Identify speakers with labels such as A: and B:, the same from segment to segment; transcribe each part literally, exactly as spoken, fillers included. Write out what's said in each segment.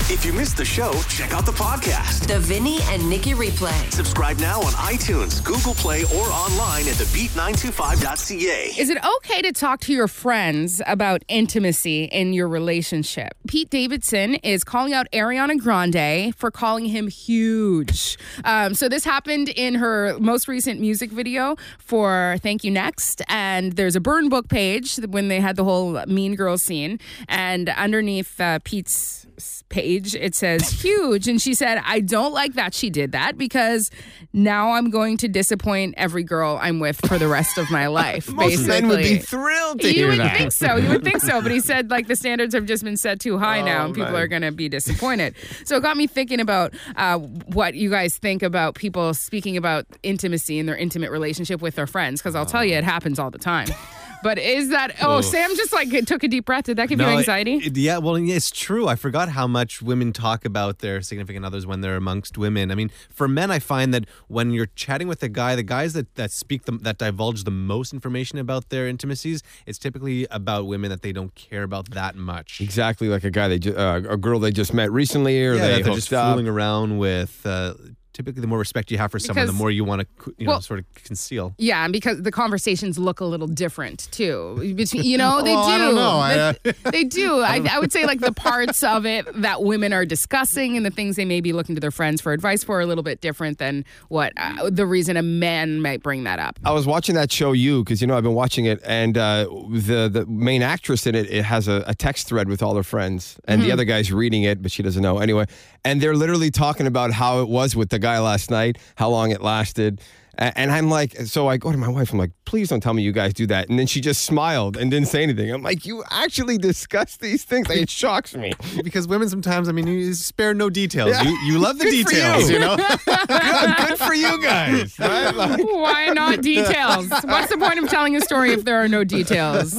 A: If you missed the show, check out the podcast.
B: The Vinny and Nikki Replay.
A: Subscribe now on iTunes, Google Play, or online at the beat nine two five dot c a.
C: Is it okay to talk to your friends about intimacy in your relationship? Pete Davidson is calling out Ariana Grande for calling him huge. Um, so this happened in her most recent music video for Thank You Next. And there's a burn book page when they had the whole Mean Girls scene. And underneath uh, Pete's page, it says huge. And she said, I don't like that she did that because now I'm going to disappoint every girl I'm with for the rest of my life.
D: Most
C: basically.
D: men would be thrilled to
C: you
D: hear
C: would
D: that.
C: think so. You would think so. But he said, like, the standards have just been set too high
D: Oh,
C: now, and people
D: man.
C: are going to be disappointed. So it got me thinking about uh, what you guys think about people speaking about intimacy in their intimate relationship with their friends, because I'll tell you, it happens all the time. But is that, oh,
E: Oof.
C: Sam just like took a deep breath. Did that give you anxiety?
E: It, it- yeah, well, yeah, it's true. I forgot how much women talk about their significant others when they're amongst women. I mean, for men, I find that when you're chatting with a guy, the guys that, that speak, the, that divulge the most information about their intimacies, it's typically about women that they don't care about that much.
D: Exactly like a guy they ju- uh, a girl they just met recently, or
E: Yeah,
D: they
E: that they're
D: hooked
E: just
D: up.
E: fooling around with. Uh, typically, the more respect you have for someone, the
C: Because-
E: more you want to, you
C: well-
E: know, sort of conceal.
C: Yeah, and because the conversations look a little different too. Between, you know, they
E: Well,
C: do.
E: I don't know. I, uh,
C: They, they do. I, I would say like the parts of it that women are discussing and the things they may be looking to their friends for advice for are a little bit different than what uh, the reason a man might bring that up.
D: I was watching that show, You, because, you know, I've been watching it, and uh, the the main actress in it, it has a, a text thread with all her friends, and
C: Mm-hmm.
D: the other guy's reading it, but she doesn't know. Anyway, and they're literally talking about how it was with the guy last night, how long it lasted. A- And I'm like, so I go to my wife, I'm like, please don't tell me you guys do that. And then she just smiled and didn't say anything. I'm like, you actually discuss these things? Like, it shocks me.
E: Because women sometimes, I mean, you spare no details.
D: Yeah.
E: You, you love the
D: Good for
E: details,
D: you.
E: you know?
D: Good, good for you guys. Right? Like,
C: Why not details? What's the point of telling a story if there are no details?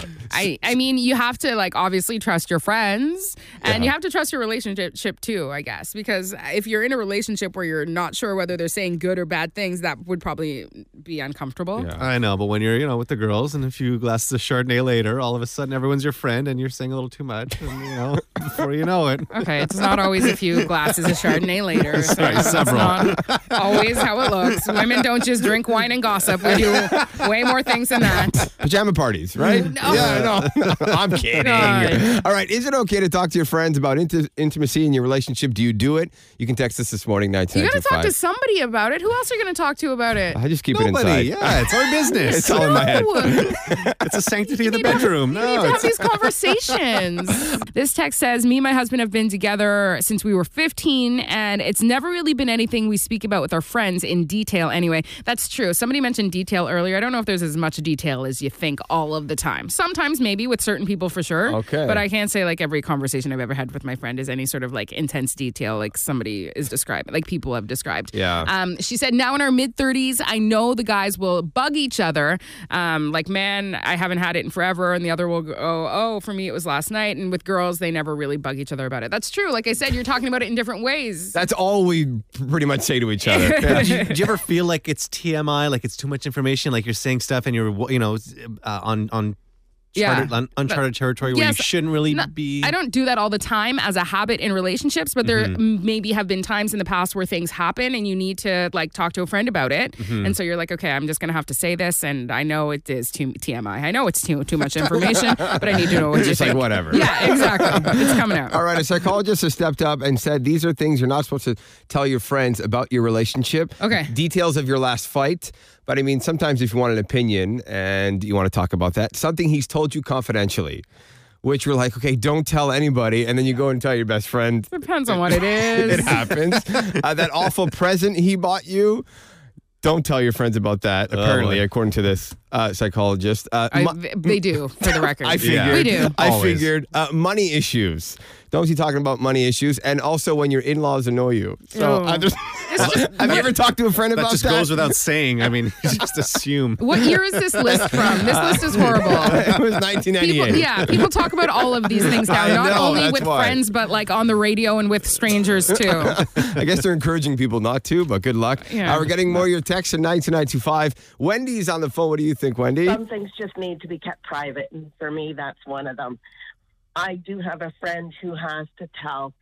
C: I, I mean, you have to, like, obviously trust your friends, and
D: Yeah.
C: you have to trust your relationship too, I guess, because if you're in a relationship where you're not sure whether they're saying good or bad things, that would probably be uncomfortable.
D: Yeah.
E: I know, but when you're, you know, with the girls and a few glasses of Chardonnay later, all of a sudden everyone's your friend and you're saying a little too much, and, you know, before you know it.
C: Okay, it's not always a few glasses of Chardonnay later.
E: Sorry,
C: That's
E: several.
C: not always how it looks. Women don't just drink wine and gossip. We do way more things than that.
D: Pajama parties, right?
C: No.
D: Yeah, no. I'm kidding.
C: God.
D: All right. Is it okay to talk to your friends about inti- intimacy in your relationship? Do you do it? You can text us this morning, nine
C: You
D: ten
C: got to
D: two
C: talk
D: five.
C: to somebody about it. Who else are you going to talk to about it?
D: I just keep
E: Nobody,
D: it inside.
E: yeah, it's our business.
D: It's all in my head.
E: It's a sanctity of the
C: need to-
E: bedroom.
C: You
E: No,
C: need to have
E: it's
C: these conversations. This text says, me and my husband have been together since we were fifteen, and it's never really been anything we speak about with our friends in detail anyway. That's true. Somebody mentioned detail earlier. I don't know if there's as much detail as you think all of the time. Sometimes maybe with certain people for sure.
D: Okay.
C: But I can't say like every conversation I've ever had with my friend is any sort of like intense detail like somebody is describing, like people have described.
E: Yeah.
C: Um, she said, now in our mid thirties, I know the guys will bug each other. Um, like, man, I haven't had it in forever. And the other will go, oh, oh, for me, it was last night. And with girls, they never really bug each other about it. That's true. Like I said, you're talking about it in different ways.
D: That's all we pretty much say to each other. Yeah.
E: do, you, do you ever feel like it's T M I, like it's too much information, like you're saying stuff and you're, you know, uh, on on
C: Yeah.
E: charted, un, uncharted territory where
C: Yes,
E: you shouldn't really
C: No,
E: be?
C: I don't do that all the time as a habit in relationships, but there m- maybe have been times in the past where things happen and you need to like talk to a friend about it. And so you're like, okay, I'm just going to have to say this. And I know it is too T M I. I know it's too, too much information, but I need to know what you
D: Just
C: think.
D: like whatever.
C: Yeah, exactly. It's coming out.
D: All right, a psychologist has stepped up and said these are things you're not supposed to tell your friends about your relationship.
C: Okay.
D: Details of your last fight. But I mean, sometimes if you want an opinion and you want to talk about that, something he's told you confidentially, which we're like, okay, don't tell anybody. And then you go and tell your best friend.
C: Depends on what it is.
D: It happens. uh, that awful present he bought you. Don't tell your friends about that, apparently,
E: boy.
D: according to this uh, psychologist. Uh,
C: I,
D: mo-
C: they do, for the record.
D: I figured.
E: Yeah.
C: We do.
D: I
E: Always.
D: figured uh, money issues. Don't be talking about money issues, and also when your in-laws annoy you. So,
C: Oh.
D: uh, there's- have you ever talked to a friend
E: that
D: about
E: just
D: that?
E: goes without saying. I mean, you just assume.
C: What year is this list from? This list is horrible.
D: It was nineteen ninety-eight.
C: People, yeah, people talk about all of these things now,
D: I
C: not
D: know,
C: only
D: that's
C: with
D: why.
C: friends, but like on the radio and with strangers too.
D: I guess they're encouraging people not to, but good luck.
C: Yeah.
D: Uh, we're getting more of your texts at nine two nine two five. Wendy's on the phone. What do you think, Wendy?
F: Some things just need to be kept private, and for me, that's one of them. I do have a friend who has to tell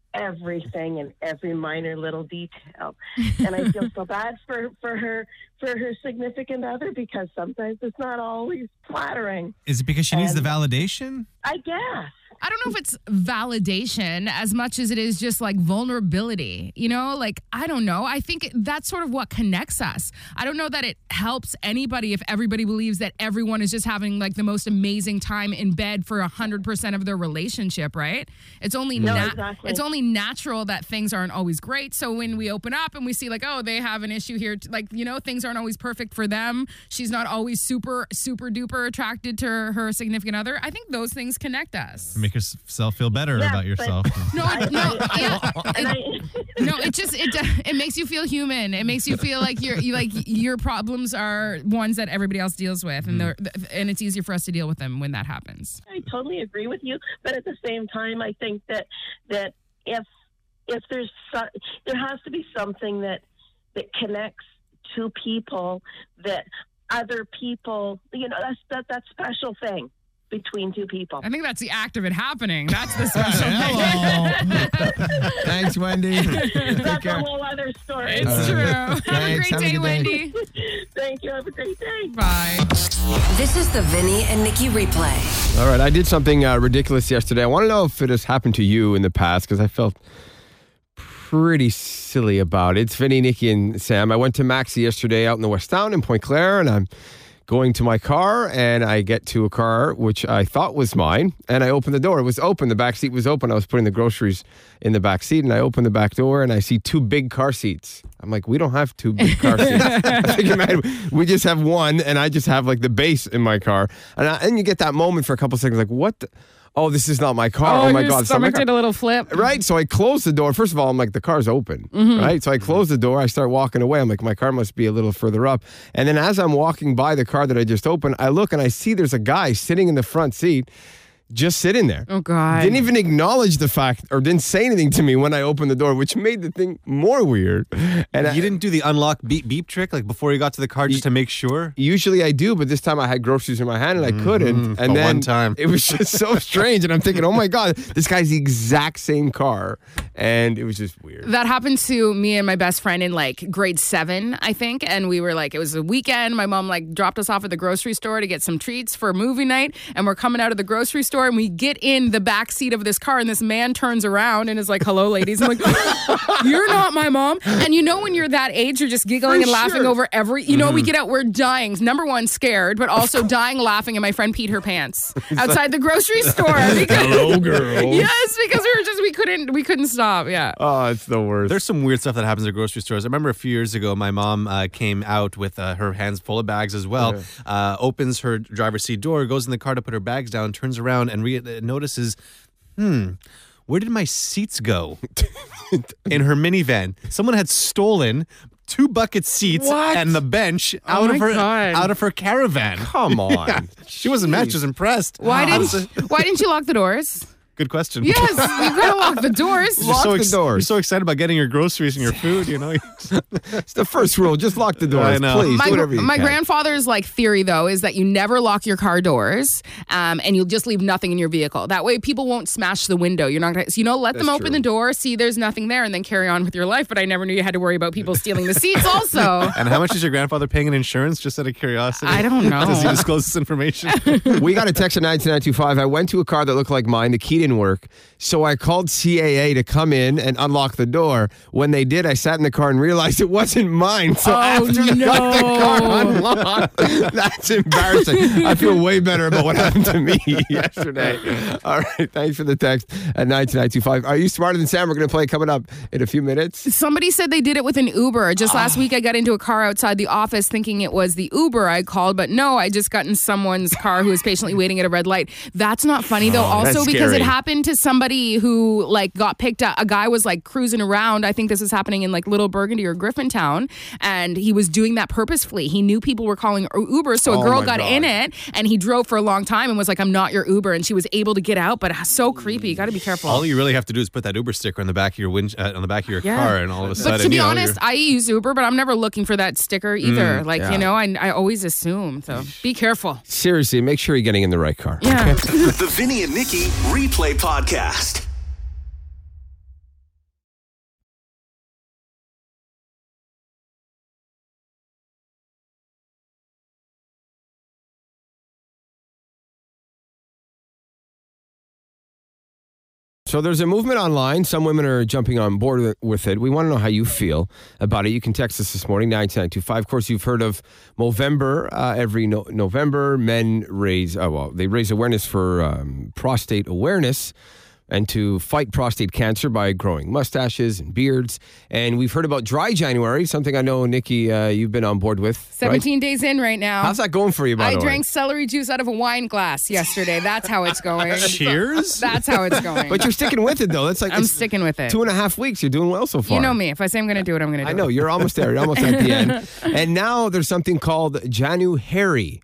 F: everything and every minor little detail. And I feel so bad for, for her for her significant other because sometimes it's not always flattering.
G: Is it because she needs
F: And-
G: the validation?
F: I guess.
C: I don't know if it's validation as much as it is just like vulnerability, you know, like, I don't know. I think that's sort of what connects us. I don't know that it helps anybody if everybody believes that everyone is just having like the most amazing time in bed for a hundred percent of their relationship, right? It's only,
F: No,
C: na-
F: exactly.
C: it's only natural that things aren't always great. So when we open up and we see like, oh, they have an issue here, t- like, you know, things aren't always perfect for them. She's not always super, super duper attracted to her, her significant other. I think those things connect us.
G: Make yourself feel better
F: Yeah,
G: about
F: but-
G: yourself.
C: No, it, no, yeah,
F: And I,
C: no. It just it it makes you feel human. It makes you feel like you're you like your problems are ones that everybody else deals with, and they're and it's easier for us to deal with them when that happens.
F: I totally agree with you, but at the same time, I think that that if if there's so, there has to be something that that connects two people, that other people, you know, that's that that special thing between two people.
C: I think that's the act of it happening. That's the special thing.
D: Thanks, Wendy.
F: That's a whole other story.
C: It's true. Have a
D: Thanks.
C: great
D: Have a
C: day,
D: good day.
C: Wendy.
F: Thank you. Have a great day.
C: Bye.
B: This is the Vinny and Nikki replay.
D: All right, I did something uh, ridiculous yesterday. I want to know if it has happened to you in the past because I felt pretty silly about it. It's Vinny, Nikki, and Sam. I went to Maxi yesterday out in the West Town in Point Claire, and I'm going to my car, and I get to a car which I thought was mine, and I open the door. It was open. The back seat was open. I was putting the groceries in the back seat, and I open the back door, and I see two big car seats. I'm like, we don't have two big car seats. I think, man, we just have one, and I just have like the base in my car. And, I, and you get that moment for a couple seconds, like, what the? Oh, this is not my car. Oh, my
C: your
D: God. it's not my
C: stomach
D: car.
C: did a little flip.
D: Right? So I close the door. First of all, I'm like, the car's open.
C: Mm-hmm.
D: Right? So I close the door. I start walking away. I'm like, my car must be a little further up. And then as I'm walking by the car that I just opened, I look and I see there's a guy sitting in the front seat, just sitting there.
C: Oh, God.
D: Didn't even acknowledge the fact or didn't say anything to me when I opened the door, which made the thing more weird. And I,
E: You didn't do the unlock beep beep trick like before you got to the car just to make sure?
D: Usually I do, but this time I had groceries in my hand and I couldn't. And
E: the
D: then
E: one time.
D: it was just so strange. And I'm thinking, oh my God, this guy's the exact same car. And it was just weird.
C: That happened to me and my best friend in like grade seven, I think. And we were like, it was a weekend. My mom like dropped us off at the grocery store to get some treats for a movie night. And we're coming out of the grocery store and we get in the back seat of this car and this man turns around and is like, hello, ladies. I'm like, you're not my mom. And you know, when you're that age, you're just giggling
D: For
C: and laughing
D: sure.
C: over every, you know, we get out, we're dying. Number one, scared, but also dying laughing. And my friend peed her pants outside the grocery store. Because,
D: Hello, girl.
C: yes, because we were just, we couldn't, we couldn't stop. Yeah.
D: Oh, it's the worst.
E: There's some weird stuff that happens at grocery stores. I remember a few years ago, my mom uh, came out with uh, her hands full of bags as well,
D: Yeah.
E: uh, opens her driver's seat door, goes in the car to put her bags down, turns around and re- uh, notices, hmm, where did my seats go? In her minivan. Someone had stolen two bucket seats
D: What?
E: and the bench
C: Oh
E: out
C: my
E: of her
C: God.
E: out of her caravan.
D: Come on.
E: Yeah. She wasn't mad, she was impressed.
C: Why
E: I was, uh,
C: didn't, why didn't you lock the doors?
E: Good question.
C: Yes, you gotta lock the doors.
E: You're
D: Lock
E: so
D: the
E: ex-
D: doors.
E: You're so excited about getting your groceries and your food, you know.
D: It's the first rule. Just lock the doors,
E: I know.
D: please.
C: My,
D: Do whatever you
C: my
D: can.
C: grandfather's like theory though is that you never lock your car doors, um, and you'll just leave nothing in your vehicle. That way, people won't smash the window. You're not gonna, so, you know, let them
D: That's
C: open
D: true.
C: the door, see there's nothing there, and then carry on with your life. But I never knew you had to worry about people stealing the seats. Also,
E: And how much is your grandfather paying in insurance, just out of curiosity?
C: I don't know.
E: Does he disclose this information?
D: We got a text at nine two nine two five. I went to a car that looked like mine. The key didn't work. So I called C A A to come in and unlock the door. When they did, I sat in the car and realized it wasn't mine. So
C: Oh,
D: after they got the
C: no.
D: car unlocked, that's embarrassing. I feel way better about what happened to me yesterday. All right. Thanks for the text at nine two nine two five. Are you smarter than Sam? We're going to play coming up in a few minutes.
C: Somebody said they did it with an Uber. Just last week, I got into a car outside the office thinking it was the Uber I called, but no, I just got in someone's car who was patiently waiting at a red light. That's not funny though. Also,
D: that's
C: because it
D: scary.
C: happened to somebody who like got picked up. A guy was like cruising around. I think this was happening in like Little Burgundy or Griffintown, and he was doing that purposefully. He knew people were calling Uber, so a
D: Oh
C: girl
D: my
C: got
D: God.
C: in it, and he drove for a long time and was like, "I'm not your Uber," and she was able to get out, but so creepy. You got to be careful.
E: All you really have to do is put that Uber sticker on the back of your wind, uh, on the back of your
C: Yeah.
E: car, and all of a sudden,
C: But to be
E: you know,
C: honest,
E: you're-
C: I use Uber, but I'm never looking for that sticker either. like,
D: yeah.
C: you know, I, I always assume. So be careful.
D: Seriously, make sure you're getting in the right car.
C: Yeah.
A: The Vinny and Nikki Replay Podcast.
D: So there's a movement online. Some women are jumping on board with it. We want to know how you feel about it. You can text us this morning, nine nine two five. Of course, you've heard of Movember. Uh, every no- November, men raise, uh, well, they raise awareness for um, prostate awareness and to fight prostate cancer by growing mustaches and beards. And we've heard about Dry January, something I know, Nikki, uh, you've been on board with.
C: seventeen
D: right?
C: days in right now.
D: How's that going for you, by
C: I
D: the way?
C: drank celery juice out of a wine glass yesterday. That's how it's going.
E: Cheers.
C: That's how it's going.
D: But you're sticking with it, though. That's like
C: I'm
D: it's
C: sticking with it.
D: two and a half weeks. You're doing well so far.
C: You know me. If I say I'm going to do it, I'm going to do
D: I
C: it.
D: know. You're almost there. You're almost at the end. And now there's something called January.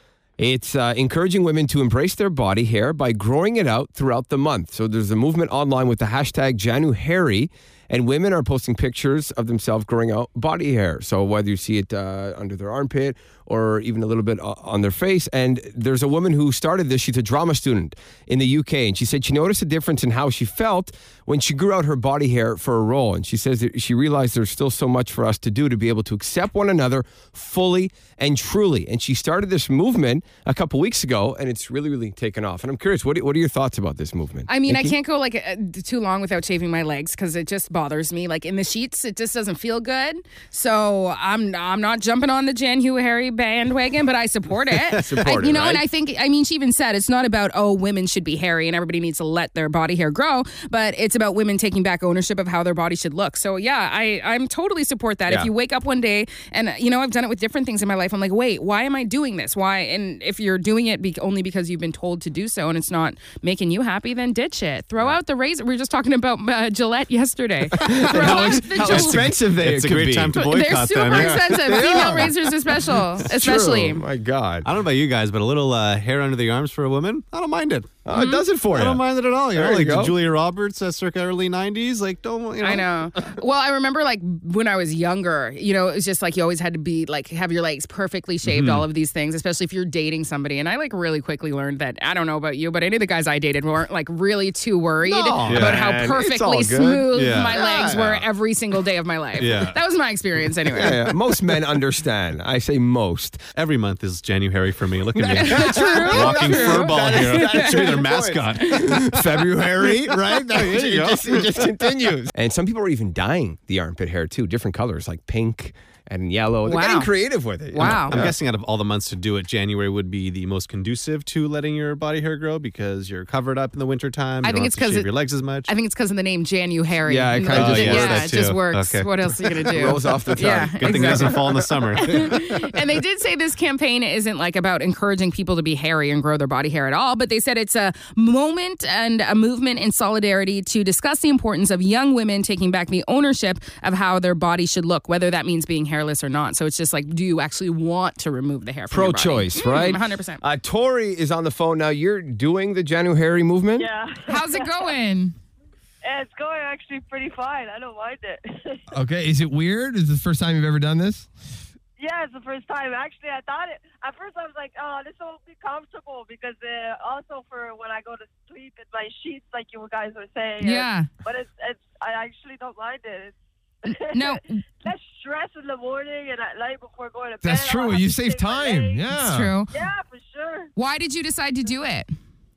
D: It's uh, encouraging women to embrace their body hair by growing it out throughout the month. So there's a movement online with the hashtag January, and women are posting pictures of themselves growing out body hair. So whether you see it uh, under their armpit or even a little bit uh, on their face. And there's a woman who started this. She's a drama student in the U K. And she said she noticed a difference in how she felt when she grew out her body hair for a role. And she says that she realized there's still so much for us to do to be able to accept one another fully and truly. And she started this movement a couple weeks ago, and it's really, really taken off. And I'm curious, what, what are your thoughts about this movement?
C: I mean,
D: Nikki?
C: I can't go like uh, too long without shaving my legs because it just bothers me. Like in the sheets, it just doesn't feel good. So I'm I'm not jumping on the January bandwagon, but I support it.
D: Support
C: I, you
D: it,
C: know,
D: right?
C: and I think, I mean, she even said it's not about, oh, women should be hairy and everybody needs to let their body hair grow, but it's about women taking back ownership of how their body should look. So yeah, I, I'm totally support that.
D: Yeah.
C: If you wake up one day and, you know, I've done it with different things in my life. I'm like, wait, why am I doing this? Why? And if you're doing it be- only because you've been told to do so and it's not making you happy, then ditch it. Throw out the razor. We were just talking about uh, Gillette yesterday. Throw
D: how
C: out
D: ex-
C: the
D: how
C: Gillette-
D: expensive they
E: It's a
D: could
E: great
D: be.
E: time to
C: They're
E: boycott
C: super
E: them. yeah.
C: expensive.
D: Yeah.
C: Female razors especially, especially.
D: True. My God.
E: I don't know about you guys, but a little uh, hair under the arms for a woman, I don't mind it.
D: Oh, it does it for
E: I
D: you.
E: don't mind it at all. You
D: There
E: know,
D: you
E: like
D: go.
E: Julia Roberts, uh, circa early nineties. Like, don't you know?
C: I know. Well, I remember like when I was younger, you know, it was just like you always had to be like have your legs perfectly shaved, all of these things, especially if you're dating somebody. And I like really quickly learned that, I don't know about you, but any of the guys I dated weren't like really too worried
D: No,
C: about
D: man,
C: how
D: it's all
C: perfectly
D: good.
C: smooth
E: Yeah.
C: my legs
D: Yeah.
C: were every single day of my life.
E: Yeah.
C: That was my experience anyway.
D: Yeah, yeah. Most men understand. I say most.
E: Every month is January for me. Look at me.
C: True.
E: Walking
C: True.
E: furball
D: That is-
E: here.
D: that
E: That should be
D: is
E: their
D: the
E: mascot.
D: February, right? That,
E: There you
D: it,
E: go.
D: just, it just continues. And some people are even dyeing the armpit hair too, different colors like pink and yellow. They're
C: Wow.
D: getting creative with it. you
C: Wow.
D: know?
E: I'm guessing out of all the months to do it, January would be the most conducive to letting your body hair grow because you're covered up in the wintertime. You
C: I
E: don't
C: think
E: have
C: it's
E: to
C: 'cause
E: shave
C: it-
E: your legs as much.
C: I think it's because of the name January.
D: Yeah, it kinda
C: Uh,
D: just
C: yeah,
D: works.
E: That
C: it just
E: too.
C: works.
E: Okay.
C: What else are you going to do?
D: Rolls off the tongue.
C: Yeah,
E: Good thing it doesn't fall in the summer.
C: And they did say this campaign isn't like about encouraging people to be hairy and grow their body hair at all, but they said it's a moment and a movement in solidarity to discuss the importance of young women taking back the ownership of how their body should look, whether that means being hairless or not. So it's just like, do you actually want to remove the hair from your body?
D: Pro-choice, right?
C: one hundred percent.
D: Uh, Tori is on the phone now. You're doing the January movement?
H: Yeah.
C: How's it going?
H: It's going actually pretty fine. I don't mind it.
G: Okay, is it weird? Is this the first time you've ever done this?
H: Yeah, it's the first time. Actually, I thought it. At first, I was like, "Oh, this won't be comfortable," because uh, also for when I go to sleep in my sheets, like you guys were saying.
C: Yeah.
H: But it's it's. I actually don't mind it. It's
C: No,
H: less stress in the morning and at night before going to bed.
G: That's
H: I don't
G: true.
H: have
G: You
H: to
G: save
H: shake my
G: time.
H: legs.
G: Yeah.
C: it's true.
H: Yeah, for sure.
C: Why did you decide to do it?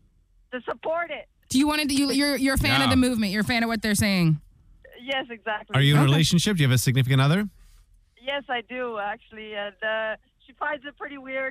H: To support it.
C: Do you want to? You, you're you're a fan
G: Yeah.
C: of the movement. You're a fan of what they're saying.
H: Yes, exactly.
G: Are you in a
C: Okay.
G: relationship? Do you have a significant other?
H: Yes, I do actually, and uh, she finds it pretty weird.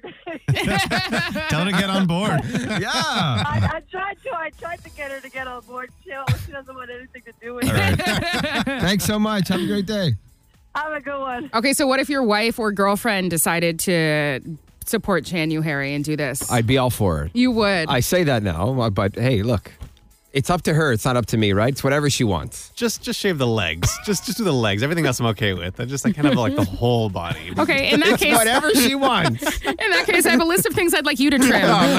G: Tell her to get on board. Yeah.
H: I, I tried to. I tried to get her to get on board. She, she doesn't want anything to do with
G: All
H: it.
G: right. Thanks so much. Have a great day.
H: Have a good one.
C: Okay, so what if your wife or girlfriend decided to support January and do this?
D: I'd be all for it.
C: you would.
D: I say that now, but hey, look. It's up to her. It's not up to me, right? It's whatever she wants.
E: just just shave the legs. Just just do the legs. Everything else I'm okay with. I just I kind of like the whole body.
C: okay, in that
D: It's
C: case,
D: whatever she wants.
C: in that case, I have a list of things I'd like you to trim.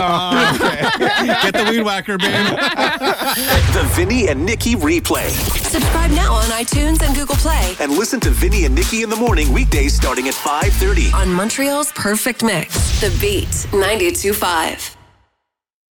E: Get the weed whacker, babe.
A: The Vinny and Nikki replay.
B: Subscribe now on iTunes and Google Play
A: And listen to Vinny and Nikki in the morning weekdays starting at five thirty.
B: on Montreal's Perfect Mix. The Beat ninety-two point five.